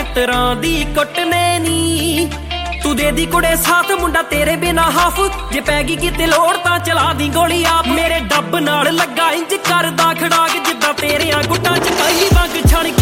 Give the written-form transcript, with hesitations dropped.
ਮਿੱਤਰਾਂ ਦੀ ਕੁੱਟਨੇ ਨੀ। ਤੂੰ ਦੇ ਦੀ ਕੁੜੇ ਸਾਥ ਮੁੰਡਾ ਤੇਰੇ ਬਿਨਾ ਹਾਫ, ਜੇ ਪੈ ਗਈ ਕਿਤੇ ਲੋੜ ਤਾਂ ਚਲਾ ਦੀ ਗੋਲੀ ਆਪ। ਮੇਰੇ ਡੱਬ ਨਾਲ ਲੱਗਾ ਇੰਜ ਕਰਦਾ ਖੜਾਕ, ਜਿੱਦਾਂ ਤੇਰਿਆਂ ਗੁੱਟਾਂ ਚ ਕਈ ਵੰਗ ਛਣ